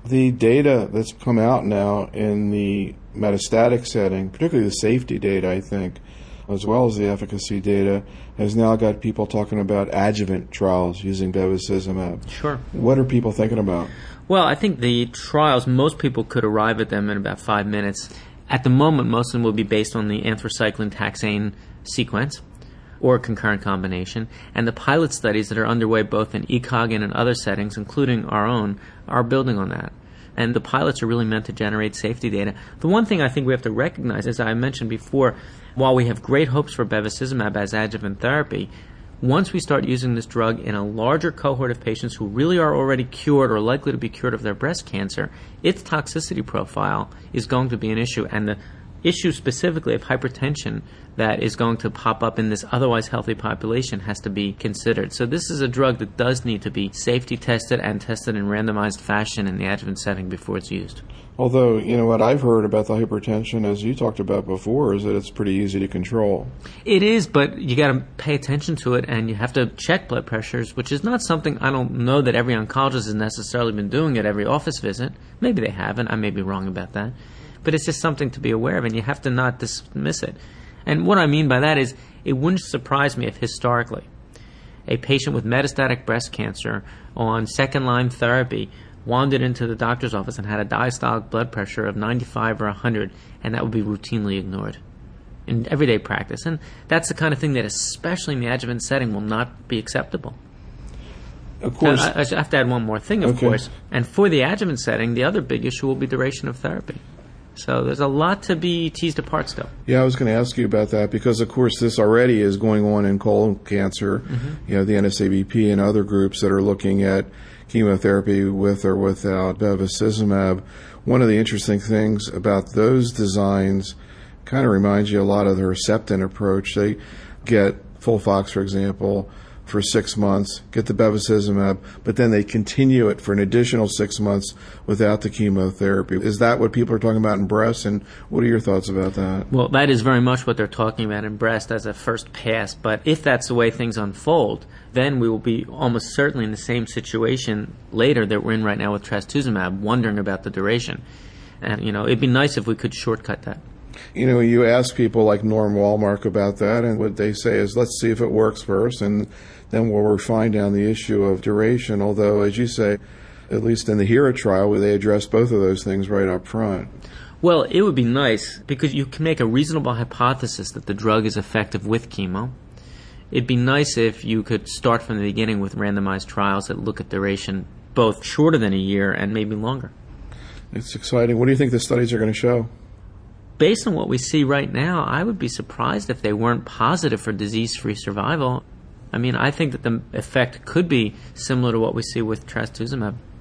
The data that's come out now in the metastatic setting, particularly the safety data, I think, as well as the efficacy data, has now got people talking about adjuvant trials using bevacizumab. Sure. What are people thinking about? Well, I think the trials, most people could arrive at them in about 5 minutes. At the moment, most of them will be based on the anthracycline taxane sequence or concurrent combination. And the pilot studies that are underway both in ECOG and in other settings, including our own, are building on that. And the pilots are really meant to generate safety data. The one thing I think we have to recognize, as I mentioned before, while we have great hopes for bevacizumab as adjuvant therapy, once we start using this drug in a larger cohort of patients who really are already cured or likely to be cured of their breast cancer, its toxicity profile is going to be an issue. And the issue specifically of hypertension that is going to pop up in this otherwise healthy population has to be considered. So this is a drug that does need to be safety tested and tested in randomized fashion in the adjuvant setting before it's used. Although, what I've heard about the hypertension, as you talked about before, is that it's pretty easy to control. It is, but you got to pay attention to it, and you have to check blood pressures, which is not something, I don't know that every oncologist has necessarily been doing at every office visit. Maybe they haven't. I may be wrong about that. But it's just something to be aware of, and you have to not dismiss it. And what I mean by that is, it wouldn't surprise me if historically a patient with metastatic breast cancer on second-line therapy wandered into the doctor's office and had a diastolic blood pressure of 95 or 100, and that would be routinely ignored in everyday practice. And that's the kind of thing that, especially in the adjuvant setting, will not be acceptable. Of course. I have to add one more thing, of course. And for the adjuvant setting, the other big issue will be duration of therapy. So there's a lot to be teased apart still. Yeah, I was going to ask you about that because, of course, this already is going on in colon cancer. Mm-hmm. The NSABP and other groups that are looking at chemotherapy with or without bevacizumab. One of the interesting things about those designs kind of reminds you a lot of the Herceptin approach. They get FOLFOX, for example, for 6 months, get the bevacizumab, but then they continue it for an additional 6 months without the chemotherapy. Is that what people are talking about in breast, and what are your thoughts about that? Well, that is very much what they're talking about in breast as a first pass, but if that's the way things unfold, then we will be almost certainly in the same situation later that we're in right now with trastuzumab, wondering about the duration. And, it'd be nice if we could shortcut that. You ask people like Norm Walmark about that, and what they say is, let's see if it works first, and then we'll refine down the issue of duration, although, as you say, at least in the HERA trial, where they address both of those things right up front. Well, it would be nice, because you can make a reasonable hypothesis that the drug is effective with chemo. It'd be nice if you could start from the beginning with randomized trials that look at duration both shorter than a year and maybe longer. It's exciting. What do you think the studies are going to show? Based on what we see right now, I would be surprised if they weren't positive for disease-free survival. I think that the effect could be similar to what we see with trastuzumab.